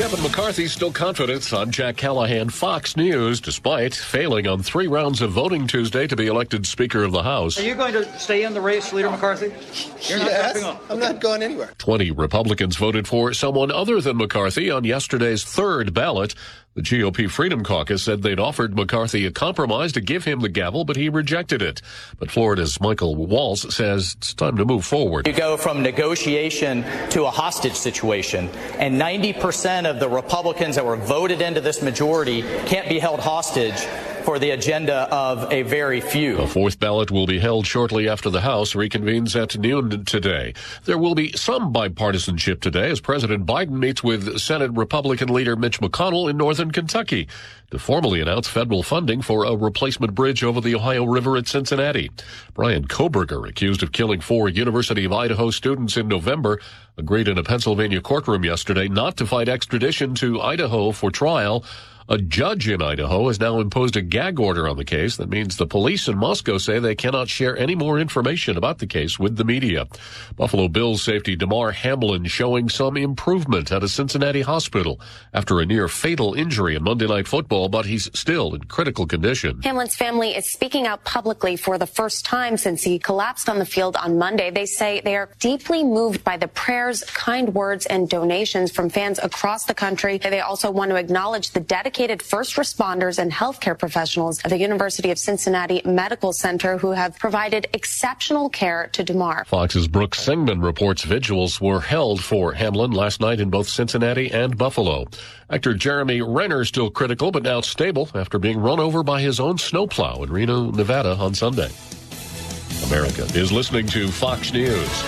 Kevin McCarthy still confident. I'm Jack Callahan, Fox News, despite failing on 3 rounds of voting Tuesday to be elected Speaker of the House. Are you going to stay in the race, Leader McCarthy? You're not dropping off. I'm not going anywhere. 20 Republicans voted for someone other than McCarthy on yesterday's third ballot. The GOP Freedom Caucus said they'd offered McCarthy a compromise to give him the gavel, but he rejected it. But Florida's Michael Waltz says it's time to move forward. You go from negotiation to a hostage situation, and 90% of the Republicans that were voted into this majority can't be held hostage for the agenda of a very few. A fourth ballot will be held shortly after the House reconvenes at noon today. There will be some bipartisanship today as President Biden meets with Senate Republican leader Mitch McConnell in northern Kentucky to formally announce federal funding for a replacement bridge over the Ohio River at Cincinnati. Brian Koberger, accused of killing 4 University of Idaho students in November, agreed in a Pennsylvania courtroom yesterday not to fight extradition to Idaho for trial. A judge in Idaho has now imposed a gag order on the case. That means the police in Moscow say they cannot share any more information about the case with the media. Buffalo Bills safety Damar Hamlin showing some improvement at a Cincinnati hospital after a near-fatal injury in Monday Night Football, but he's still in critical condition. Hamlin's family is speaking out publicly for the first time since he collapsed on the field on Monday. They say they are deeply moved by the prayers, kind words, and donations from fans across the country. They also want to acknowledge the dedicated first responders and healthcare professionals at the University of Cincinnati Medical Center who have provided exceptional care to Damar. Fox's Brooke Singman reports vigils were held for Hamlin last night in both Cincinnati and Buffalo. Actor Jeremy Renner still critical but now stable after being run over by his own snowplow in Reno, Nevada on Sunday. America is listening to Fox News.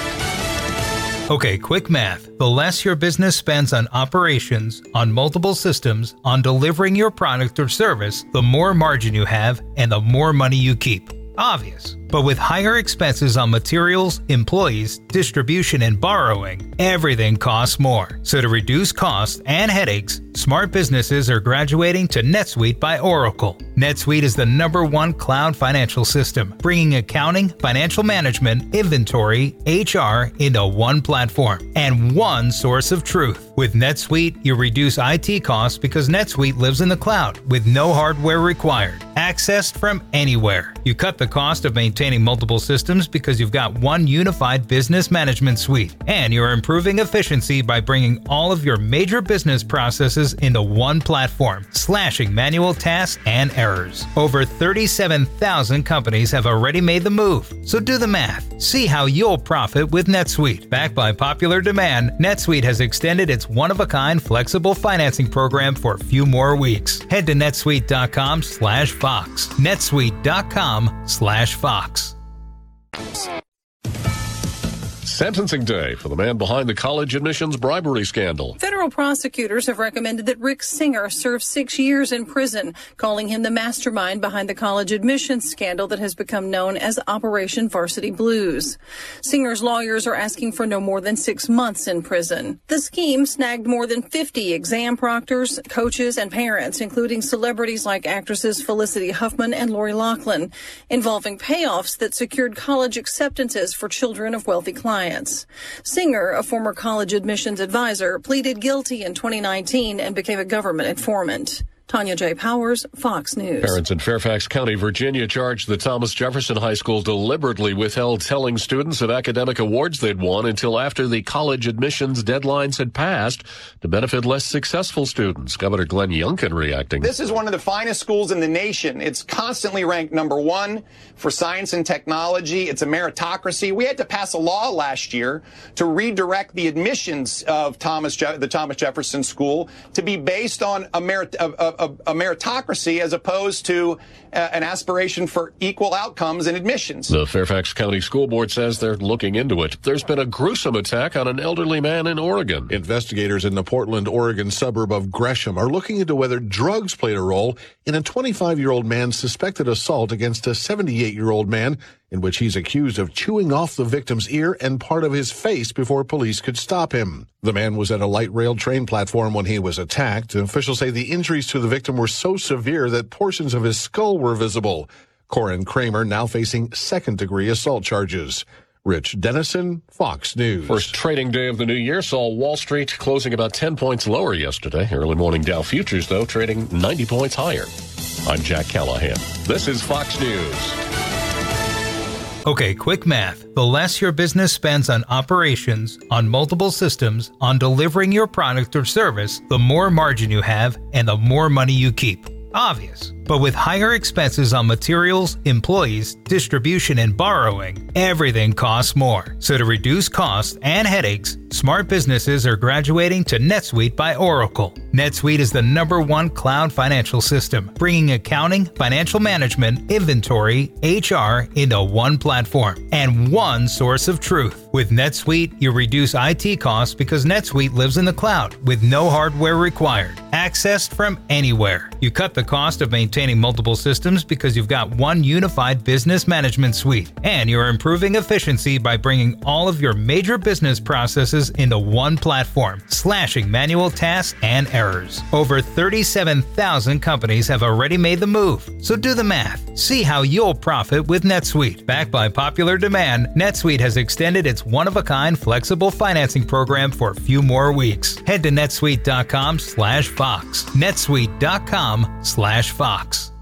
Okay, quick math. The less your business spends on operations, on multiple systems, on delivering your product or service, the more margin you have and the more money you keep. Obvious. But with higher expenses on materials, employees, distribution, and borrowing, everything costs more. So to reduce costs and headaches, smart businesses are graduating to NetSuite by Oracle. NetSuite is the #1 cloud financial system, bringing accounting, financial management, inventory, HR into one platform and one source of truth. With NetSuite, you reduce IT costs because NetSuite lives in the cloud with no hardware required, accessed from anywhere. You cut the cost of maintaining multiple systems because you've got one unified business management suite, and you're improving efficiency by bringing all of your major business processes into one platform, slashing manual tasks and errors. Over 37,000 companies have already made the move, so do the math. See how you'll profit with NetSuite. Backed by popular demand, NetSuite has extended its one-of-a-kind flexible financing program for a few more weeks. Head to netsuite.com/Fox. netsuite.com/Fox. Sentencing day for the man behind the college admissions bribery scandal. Federal prosecutors have recommended that Rick Singer serve 6 years in prison, calling him the mastermind behind the college admissions scandal that has become known as Operation Varsity Blues. Singer's lawyers are asking for no more than 6 months in prison. The scheme snagged more than 50 exam proctors, coaches, and parents, including celebrities like actresses Felicity Huffman and Lori Loughlin, involving payoffs that secured college acceptances for children of wealthy clients. Singer, a former college admissions advisor, pleaded guilty in 2019 and became a government informant. Tanya J. Powers, Fox News. Parents in Fairfax County, Virginia, charged that Thomas Jefferson High School deliberately withheld telling students of academic awards they'd won until after the college admissions deadlines had passed to benefit less successful students. Governor Glenn Youngkin reacting. This is one of the finest schools in the nation. It's constantly ranked #1 for science and technology. It's a meritocracy. We had to pass a law last year to redirect the admissions of the Thomas Jefferson School to be based on a meritocracy as opposed to an aspiration for equal outcomes in admissions. The Fairfax County School Board says they're looking into it. There's been a gruesome attack on an elderly man in Oregon. Investigators in the Portland, Oregon suburb of Gresham are looking into whether drugs played a role in a 25-year-old man's suspected assault against a 78-year-old man, in which he's accused of chewing off the victim's ear and part of his face before police could stop him. The man was at a light rail train platform when he was attacked. Officials say the injuries to the victim were so severe that portions of his skull were visible. Corin Kramer now facing second-degree assault charges. Rich Dennison, Fox News. First trading day of the new year saw Wall Street closing about 10 points lower yesterday. Early morning Dow futures, though, trading 90 points higher. I'm Jack Callahan. This is Fox News. Okay, quick math. The less your business spends on operations, on multiple systems, on delivering your product or service, the more margin you have and the more money you keep. Obvious. But with higher expenses on materials, employees, distribution, and borrowing, everything costs more. So to reduce costs and headaches, smart businesses are graduating to NetSuite by Oracle. NetSuite is the #1 cloud financial system, bringing accounting, financial management, inventory, HR into one platform and one source of truth. With NetSuite, you reduce IT costs because NetSuite lives in the cloud with no hardware required, accessed from anywhere. You cut the cost of maintaining multiple systems because you've got one unified business management suite, and you're improving efficiency by bringing all of your major business processes into one platform, slashing manual tasks and errors. Over 37,000 companies have already made the move, so do the math. See how you'll profit with NetSuite. Backed by popular demand, NetSuite has extended its one-of-a-kind flexible financing program for a few more weeks. Head to netsuite.com/Fox. netsuite.com/Fox.